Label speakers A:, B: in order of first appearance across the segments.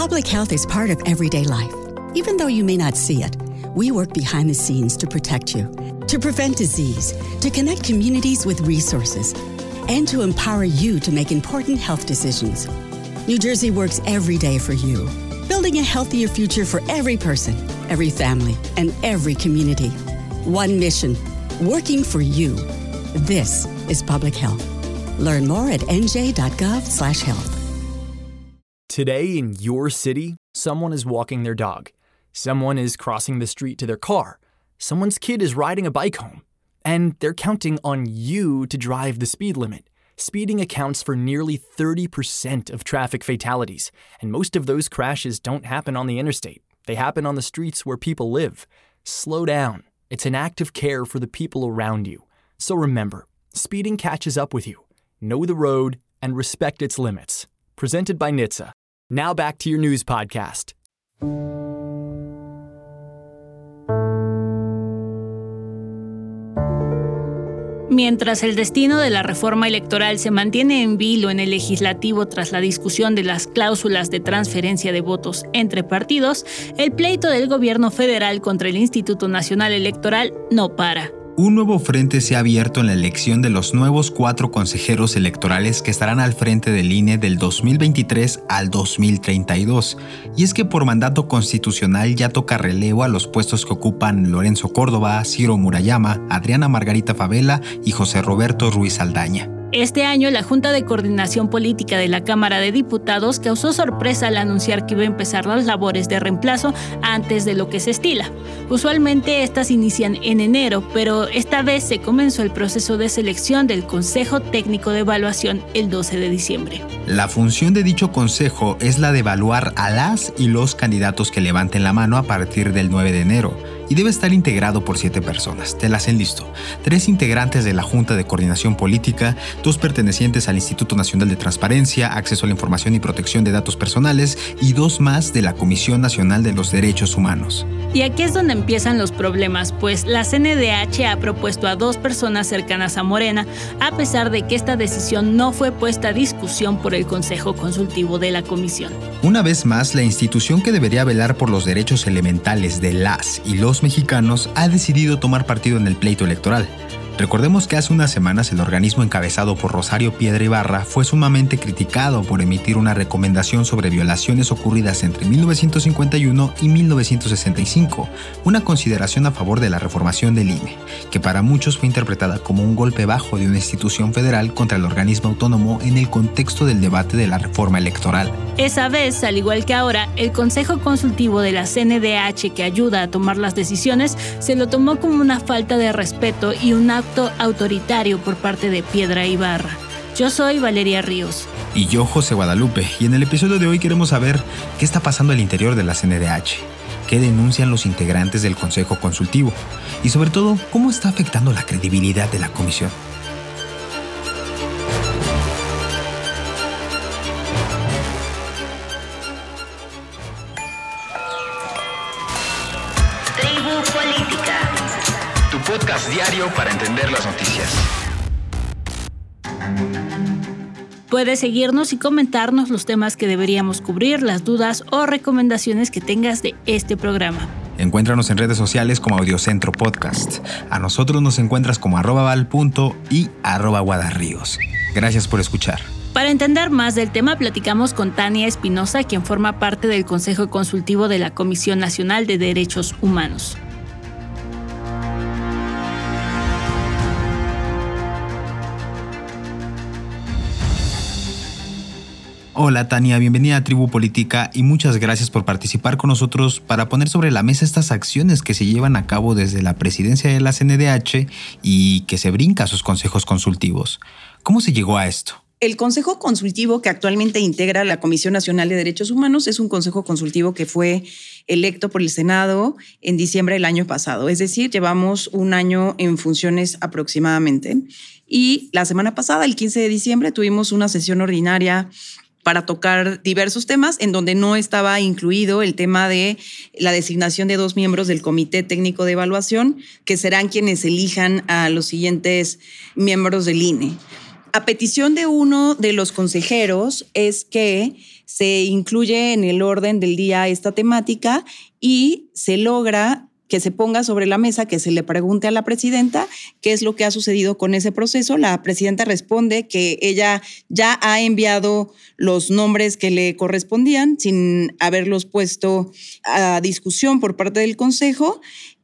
A: Public health is part of everyday life. Even though you may not see it, we work behind the scenes to protect you, to prevent disease, to connect communities with resources, and to empower you to make important health decisions. New Jersey works every day for you, building a healthier future for every person, every family, and every community. One mission, working for you. This is public health. Learn more at nj.gov/health.
B: Today in your city, someone is walking their dog. Someone is crossing the street to their car. Someone's kid is riding a bike home. And they're counting on you to drive the speed limit. Speeding accounts for nearly 30% of traffic fatalities, and most of those crashes don't happen on the interstate. They happen on the streets where people live. Slow down. It's an act of care for the people around you. So remember, speeding catches up with you. Know the road and respect its limits. Presented by NHTSA. Now back to your news podcast.
C: Mientras el destino de la reforma electoral se mantiene en vilo en el legislativo tras la discusión de las cláusulas de transferencia de votos entre partidos, el pleito del gobierno federal contra el Instituto Nacional Electoral no para.
D: Un nuevo frente se ha abierto en la elección de los nuevos 4 consejeros electorales que estarán al frente del INE del 2023 al 2032. Y es que por mandato constitucional ya toca relevo a los puestos que ocupan Lorenzo Córdoba, Ciro Murayama, Adriana Margarita Favela y José Roberto Ruiz Aldaña.
C: Este año, la Junta de Coordinación Política de la Cámara de Diputados causó sorpresa al anunciar que iba a empezar las labores de reemplazo antes de lo que se estila. Usualmente estas inician en enero, pero esta vez se comenzó el proceso de selección del Consejo Técnico de Evaluación el 12 de diciembre.
D: La función de dicho consejo es la de evaluar a las y los candidatos que levanten la mano a partir del 9 de enero. Y debe estar integrado por 7 personas. Te las enlisto. 3 integrantes de la Junta de Coordinación Política, 2 pertenecientes al Instituto Nacional de Transparencia, Acceso a la Información y Protección de Datos Personales y 2 más de la Comisión Nacional de los Derechos Humanos.
C: Y aquí es donde empiezan los problemas, pues la CNDH ha propuesto a 2 personas cercanas a Morena, a pesar de que esta decisión no fue puesta a discusión por el Consejo Consultivo de la Comisión.
D: Una vez más, la institución que debería velar por los derechos elementales de las y los mexicanos ha decidido tomar partido en el pleito electoral. Recordemos que hace unas semanas el organismo encabezado por Rosario Piedra Ibarra fue sumamente criticado por emitir una recomendación sobre violaciones ocurridas entre 1951 y 1965, una consideración a favor de la reformación del INE, que para muchos fue interpretada como un golpe bajo de una institución federal contra el organismo autónomo en el contexto del debate de la reforma electoral.
C: Esa vez, al igual que ahora, el Consejo Consultivo de la CNDH, que ayuda a tomar las decisiones, se lo tomó como una falta de respeto y un acto autoritario por parte de Piedra Ibarra. Yo soy Valeria Ríos.
D: Y yo, José Guadalupe. Y en el episodio de hoy queremos saber qué está pasando al interior de la CNDH, qué denuncian los integrantes del Consejo Consultivo y sobre todo, cómo está afectando la credibilidad de la comisión.
E: Podcast diario para entender las noticias.
C: Puedes seguirnos y comentarnos los temas que deberíamos cubrir, las dudas o recomendaciones que tengas de este programa.
D: Encuéntranos en redes sociales como Audiocentro Podcast. A nosotros nos encuentras como @val. y @guadarríos. Gracias por escuchar.
C: Para entender más del tema, platicamos con Tania Espinosa, quien forma parte del Consejo Consultivo de la Comisión Nacional de Derechos Humanos.
D: Hola Tania, bienvenida a Tribu Política y muchas gracias por participar con nosotros para poner sobre la mesa estas acciones que se llevan a cabo desde la presidencia de la CNDH y que se brinca a sus consejos consultivos. ¿Cómo se llegó a esto?
F: El Consejo Consultivo que actualmente integra la Comisión Nacional de Derechos Humanos es un consejo consultivo que fue electo por el Senado en diciembre del año pasado. Es decir, llevamos un año en funciones aproximadamente. Y la semana pasada, el 15 de diciembre, tuvimos una sesión ordinaria para tocar diversos temas en donde no estaba incluido el tema de la designación de 2 miembros del Comité Técnico de Evaluación, que serán quienes elijan a los siguientes miembros del INE. A petición de uno de los consejeros es que se incluye en el orden del día esta temática y se logra que se ponga sobre la mesa, que se le pregunte a la presidenta qué es lo que ha sucedido con ese proceso. La presidenta responde que ella ya ha enviado los nombres que le correspondían sin haberlos puesto a discusión por parte del Consejo.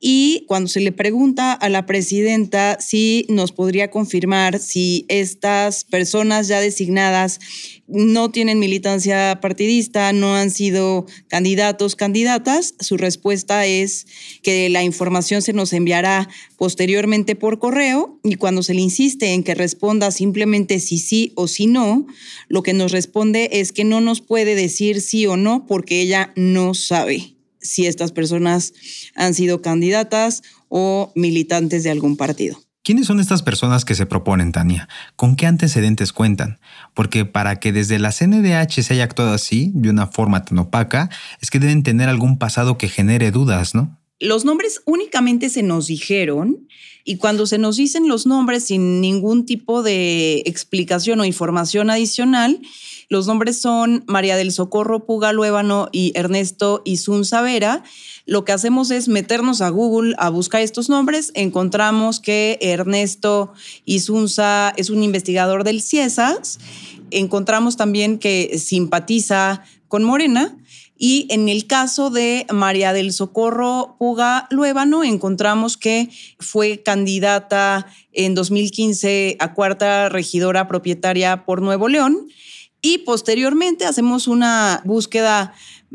F: Y cuando se le pregunta a la presidenta si nos podría confirmar si estas personas ya designadas no tienen militancia partidista, no han sido candidatos, candidatas, su respuesta es que la información se nos enviará posteriormente por correo, y cuando se le insiste en que responda simplemente si sí o si no, lo que nos responde es que no nos puede decir sí o no porque ella no sabe si estas personas han sido candidatas o militantes de algún partido.
D: ¿Quiénes son estas personas que se proponen, Tania? ¿Con qué antecedentes cuentan? Porque para que desde la CNDH se haya actuado así, de una forma tan opaca, es que deben tener algún pasado que genere dudas, ¿no?
F: Los nombres únicamente se nos dijeron, y cuando se nos dicen los nombres sin ningún tipo de explicación o información adicional, los nombres son María del Socorro Puga Luébano y Ernesto Insunza Vera. Lo que hacemos es meternos a Google a buscar estos nombres. Encontramos que Ernesto Insunza es un investigador del CIESAS. Encontramos también que simpatiza con Morena. Y en el caso de María del Socorro Puga Luébano, encontramos que fue candidata en 2015 a cuarta regidora propietaria por Nuevo León. Y posteriormente hacemos una búsqueda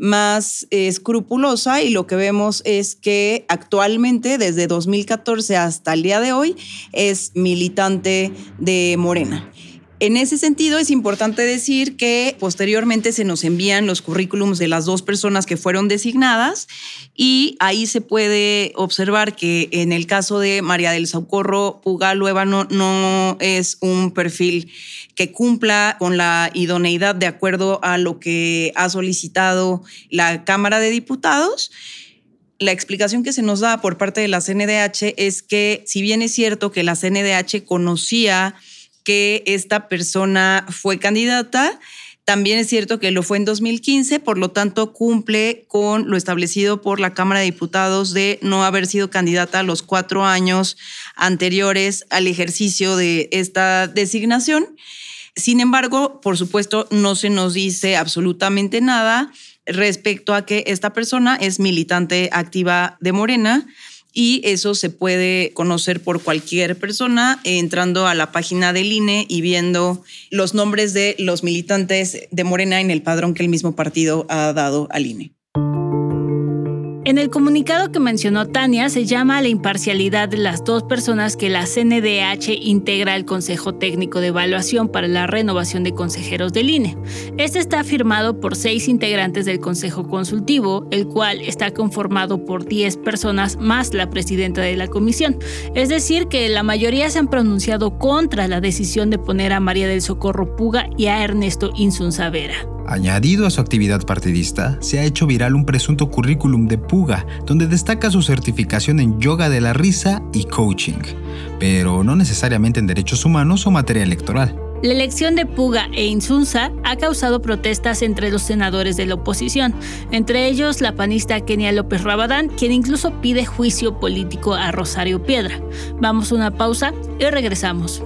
F: más escrupulosa y lo que vemos es que actualmente, desde 2014 hasta el día de hoy, es militante de Morena. En ese sentido, es importante decir que posteriormente se nos envían los currículums de las dos personas que fueron designadas y ahí se puede observar que en el caso de María del Socorro Puga Luébano no es un perfil que cumpla con la idoneidad de acuerdo a lo que ha solicitado la Cámara de Diputados. La explicación que se nos da por parte de la CNDH es que, si bien es cierto que la CNDH conocía que esta persona fue candidata, también es cierto que lo fue en 2015, por lo tanto cumple con lo establecido por la Cámara de Diputados de no haber sido candidata los 4 años anteriores al ejercicio de esta designación. Sin embargo, por supuesto, no se nos dice absolutamente nada respecto a que esta persona es militante activa de Morena, y eso se puede conocer por cualquier persona entrando a la página del INE y viendo los nombres de los militantes de Morena en el padrón que el mismo partido ha dado al INE.
C: En el comunicado que mencionó Tania se llama a la imparcialidad de las dos personas que la CNDH integra al Consejo Técnico de Evaluación para la Renovación de Consejeros del INE. Este está firmado por 6 integrantes del Consejo Consultivo, el cual está conformado por 10 personas más la presidenta de la comisión. Es decir, que la mayoría se han pronunciado contra la decisión de poner a María del Socorro Puga y a Ernesto Insunza Vera.
D: Añadido a su actividad partidista, se ha hecho viral un presunto currículum de Puga, donde destaca su certificación en yoga de la risa y coaching, pero no necesariamente en derechos humanos o materia electoral.
C: La elección de Puga e Insunza ha causado protestas entre los senadores de la oposición, entre ellos la panista Kenia López Rabadán, quien incluso pide juicio político a Rosario Piedra. Vamos a una pausa y regresamos.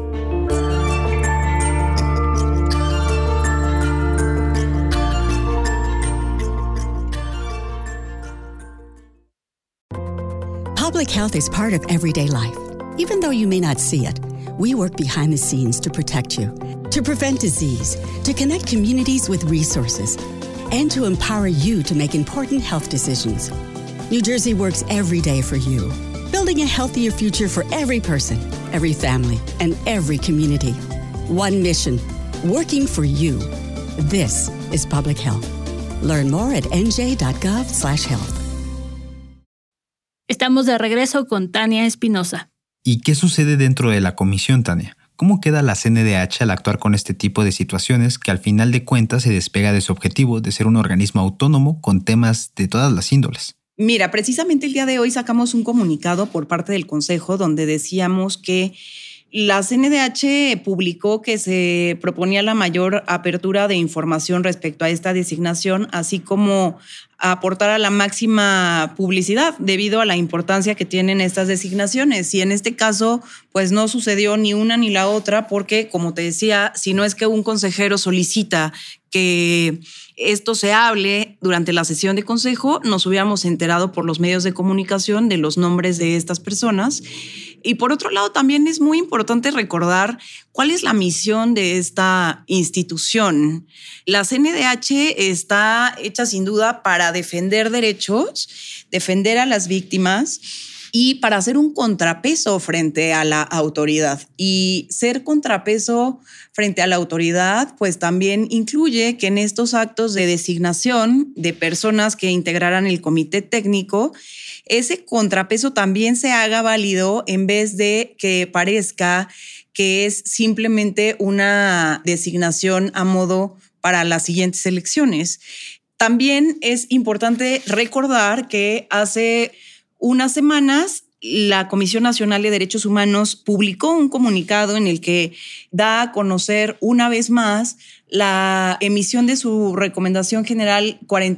A: Public health is part of everyday life. Even though you may not see it, we work behind the scenes to protect you, to prevent disease, to connect communities with resources, and to empower you to make important health decisions. New Jersey works every day for you, building a healthier future for every person, every family, and every community. One mission, working for you. This is public health. Learn more at nj.gov/health.
C: Estamos de regreso con Tania Espinosa.
D: ¿Y qué sucede dentro de la comisión, Tania? ¿Cómo queda la CNDH al actuar con este tipo de situaciones que al final de cuentas se despega de su objetivo de ser un organismo autónomo con temas de todas las índoles?
F: Mira, precisamente el día de hoy sacamos un comunicado por parte del Consejo donde decíamos que La CNDH publicó que se proponía la mayor apertura de información respecto a esta designación, así como aportar a la máxima publicidad debido a la importancia que tienen estas designaciones. Y en este caso, pues no sucedió ni una ni la otra porque, como te decía, si no es que un consejero solicita que esto se hable durante la sesión de consejo, nos hubiéramos enterado por los medios de comunicación de los nombres de estas personas. Y por otro lado, también es muy importante recordar cuál es la misión de esta institución. La CNDH está hecha sin duda para defender derechos, defender a las víctimas y para hacer un contrapeso frente a la autoridad. Y ser contrapeso frente a la autoridad, pues también incluye que en estos actos de designación de personas que integrarán el comité técnico, ese contrapeso también se haga válido en vez de que parezca que es simplemente una designación a modo para las siguientes elecciones. También es importante recordar que hace unas semanas la Comisión Nacional de Derechos Humanos publicó un comunicado en el que da a conocer una vez más la emisión de su Recomendación General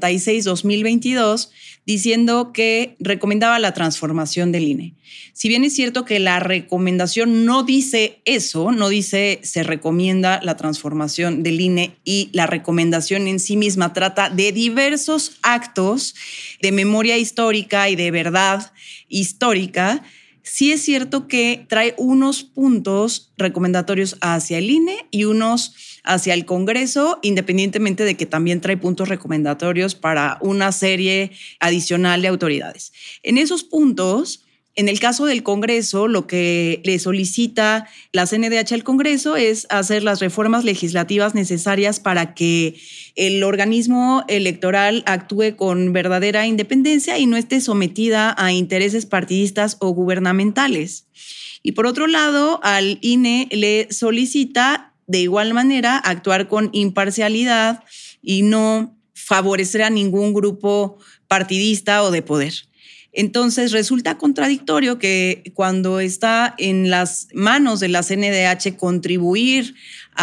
F: 46-2022, diciendo que recomendaba la transformación del INE. Si bien es cierto que la recomendación no dice eso, no dice se recomienda la transformación del INE, y la recomendación en sí misma trata de diversos actos de memoria histórica y de verdad histórica, sí es cierto que trae unos puntos recomendatorios hacia el INE y unos hacia el Congreso, independientemente de que también trae puntos recomendatorios para una serie adicional de autoridades. En esos puntos, en el caso del Congreso, lo que le solicita la CNDH al Congreso es hacer las reformas legislativas necesarias para que el organismo electoral actúe con verdadera independencia y no esté sometida a intereses partidistas o gubernamentales. Y por otro lado, al INE le solicita de igual manera actuar con imparcialidad y no favorecer a ningún grupo partidista o de poder. Entonces resulta contradictorio que cuando está en las manos de la CNDH contribuir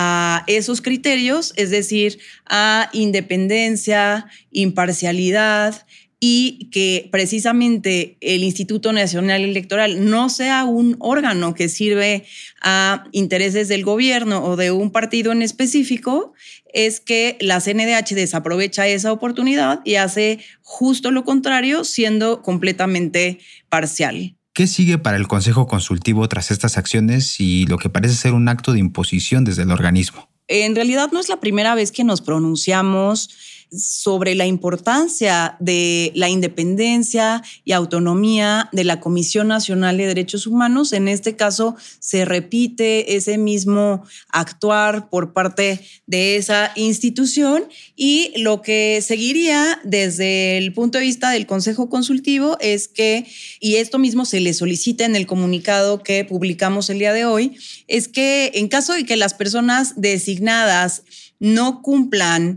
F: a esos criterios, es decir, a independencia, imparcialidad, y que precisamente el Instituto Nacional Electoral no sea un órgano que sirve a intereses del gobierno o de un partido en específico, es que la CNDH desaprovecha esa oportunidad y hace justo lo contrario, siendo completamente parcial.
D: ¿Qué sigue para el Consejo Consultivo tras estas acciones y lo que parece ser un acto de imposición desde el organismo?
F: En realidad no es la primera vez que nos pronunciamos sobre la importancia de la independencia y autonomía de la Comisión Nacional de Derechos Humanos. En este caso se repite ese mismo actuar por parte de esa institución, y lo que seguiría desde el punto de vista del Consejo Consultivo es que, y esto mismo se le solicita en el comunicado que publicamos el día de hoy, es que en caso de que las personas designadas no cumplan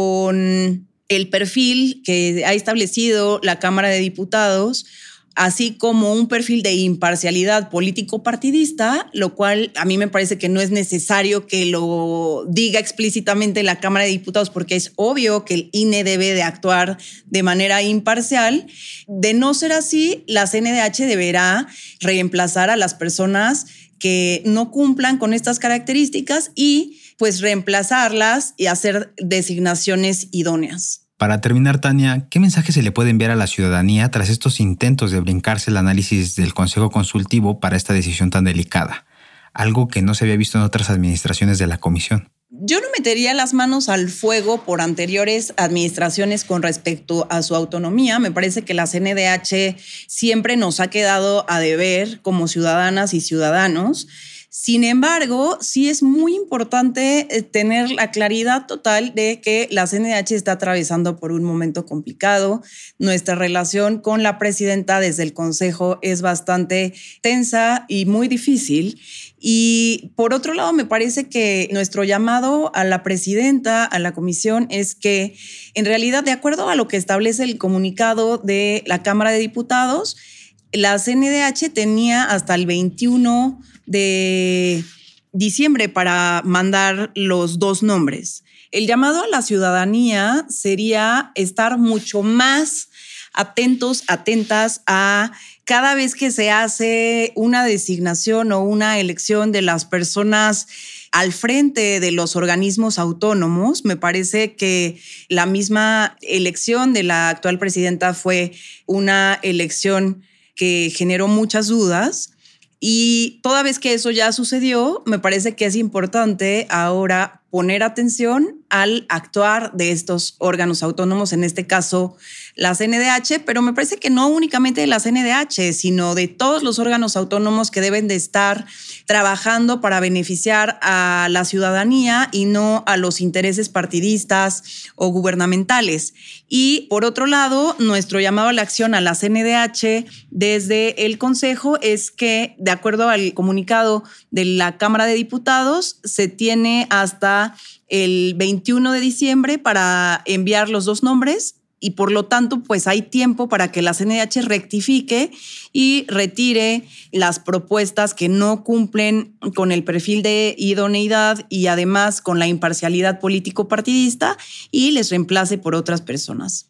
F: con el perfil que ha establecido la Cámara de Diputados, así como un perfil de imparcialidad político-partidista, lo cual a mí me parece que no es necesario que lo diga explícitamente la Cámara de Diputados, porque es obvio que el INE debe de actuar de manera imparcial. De no ser así, la CNDH deberá reemplazar a las personas que no cumplan con estas características y pues reemplazarlas y hacer designaciones idóneas.
D: Para terminar, Tania, ¿qué mensaje se le puede enviar a la ciudadanía tras estos intentos de brincarse el análisis del Consejo Consultivo para esta decisión tan delicada? Algo que no se había visto en otras administraciones de la Comisión.
F: Yo no metería las manos al fuego por anteriores administraciones con respecto a su autonomía. Me parece que la CNDH siempre nos ha quedado a deber como ciudadanas y ciudadanos. Sin embargo, sí es muy importante tener la claridad total de que la CNDH está atravesando por un momento complicado. Nuestra relación con la presidenta desde el Consejo es bastante tensa y muy difícil. Y por otro lado, me parece que nuestro llamado a la presidenta, a la comisión, es que en realidad, de acuerdo a lo que establece el comunicado de la Cámara de Diputados, la CNDH tenía hasta el 21 de diciembre para mandar los 2 nombres. El llamado a la ciudadanía sería estar mucho más atentos, atentas a cada vez que se hace una designación o una elección de las personas al frente de los organismos autónomos. Me parece que la misma elección de la actual presidenta fue una elección que generó muchas dudas. Y toda vez que eso ya sucedió, me parece que es importante ahora poner atención al actuar de estos órganos autónomos, en este caso la CNDH, pero me parece que no únicamente de la CNDH, sino de todos los órganos autónomos que deben de estar trabajando para beneficiar a la ciudadanía y no a los intereses partidistas o gubernamentales. Y por otro lado, nuestro llamado a la acción a la CNDH desde el Consejo es que, de acuerdo al comunicado de la Cámara de Diputados, se tiene hasta el 21 de diciembre para enviar los 2 nombres y por lo tanto pues hay tiempo para que la CNDH rectifique y retire las propuestas que no cumplen con el perfil de idoneidad y además con la imparcialidad político-partidista y les reemplace por otras personas.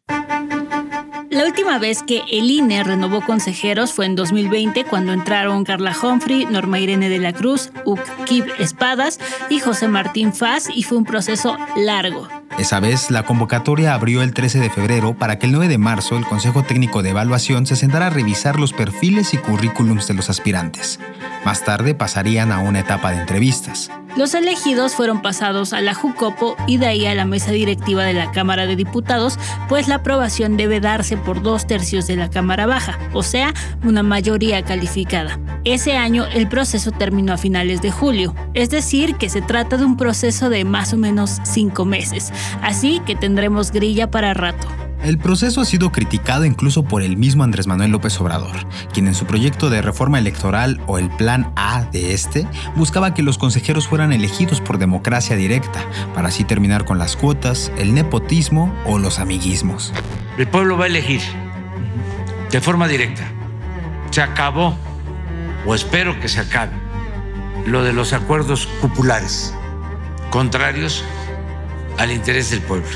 C: La última vez que el INE renovó consejeros fue en 2020, cuando entraron Carla Humphrey, Norma Irene de la Cruz, Uc-Kib Espadas y José Martín Faz, y fue un proceso largo.
D: Esa vez, la convocatoria abrió el 13 de febrero para que el 9 de marzo el Consejo Técnico de Evaluación se sentara a revisar los perfiles y currículums de los aspirantes. Más tarde pasarían a una etapa de entrevistas.
C: Los elegidos fueron pasados a la Jucopo y de ahí a la mesa directiva de la Cámara de Diputados, pues la aprobación debe darse por 2/3 de la Cámara Baja, o sea, una mayoría calificada. Ese año el proceso terminó a finales de julio, es decir, que se trata de un proceso de más o menos 5 meses, así que tendremos grilla para rato.
D: El proceso ha sido criticado incluso por el mismo Andrés Manuel López Obrador, quien en su proyecto de reforma electoral o el Plan A de buscaba que los consejeros fueran elegidos por democracia directa, para así terminar con las cuotas, el nepotismo o los amiguismos.
G: El pueblo va a elegir de forma directa. Se acabó, o espero que se acabe, lo de los acuerdos cupulares, contrarios al interés del pueblo.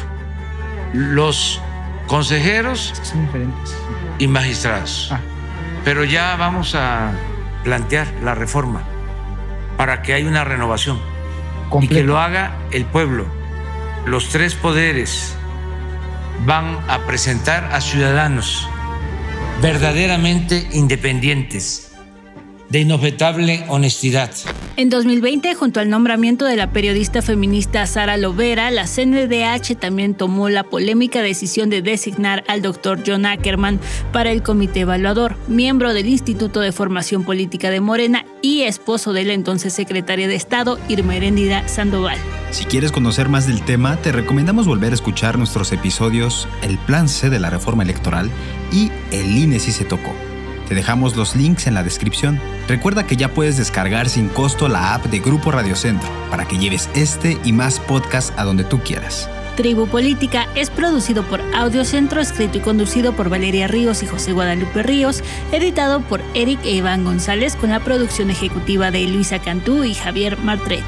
G: Los consejeros y magistrados. Pero ya vamos a plantear la reforma para que haya una renovación y que lo haga el pueblo. Los 3 poderes van a presentar a ciudadanos verdaderamente independientes, de inobjetable honestidad.
C: En 2020, junto al nombramiento de la periodista feminista Sara Lovera, la CNDH también tomó la polémica decisión de designar al doctor John Ackerman para el comité evaluador, miembro del Instituto de Formación Política de Morena y esposo de la entonces secretaria de Estado, Irma Heréndira Sandoval.
D: Si quieres conocer más del tema, te recomendamos volver a escuchar nuestros episodios El Plan C de la Reforma Electoral y El INE sí se tocó. Te dejamos los links en la descripción. Recuerda que ya puedes descargar sin costo la app de Grupo Radio Centro para que lleves este y más podcasts a donde tú quieras.
C: Tribu Política es producido por Audio Centro, escrito y conducido por Valeria Ríos y José Guadalupe Ríos, editado por Eric e Iván González, con la producción ejecutiva de Luisa Cantú y Javier Martret.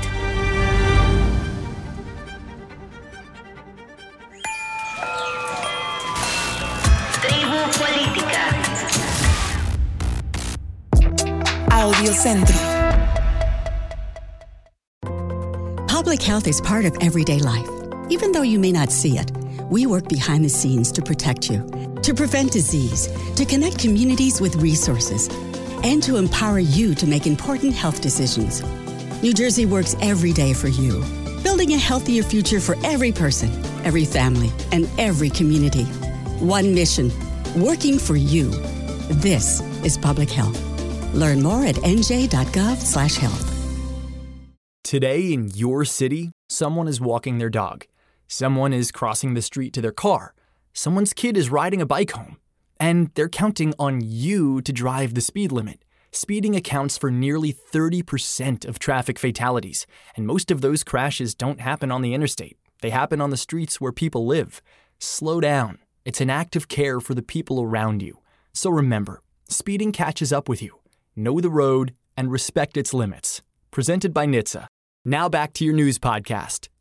H: Audio Centro.
A: Public health is part of everyday life. Even though you may not see it, we work behind the scenes to protect you, to prevent disease, to connect communities with resources, and to empower you to make important health decisions. New Jersey works every day for you, building a healthier future for every person, every family, and every community. One mission, working for you. This is public health. Learn more at nj.gov/health.
B: Today in your city, someone is walking their dog. Someone is crossing the street to their car. Someone's kid is riding a bike home. And they're counting on you to drive the speed limit. Speeding accounts for nearly 30% of traffic fatalities, and most of those crashes don't happen on the interstate. They happen on the streets where people live. Slow down. It's an act of care for the people around you. So remember, speeding catches up with you. Know the road and respect its limits. Presented by NHTSA. Now back to your news podcast.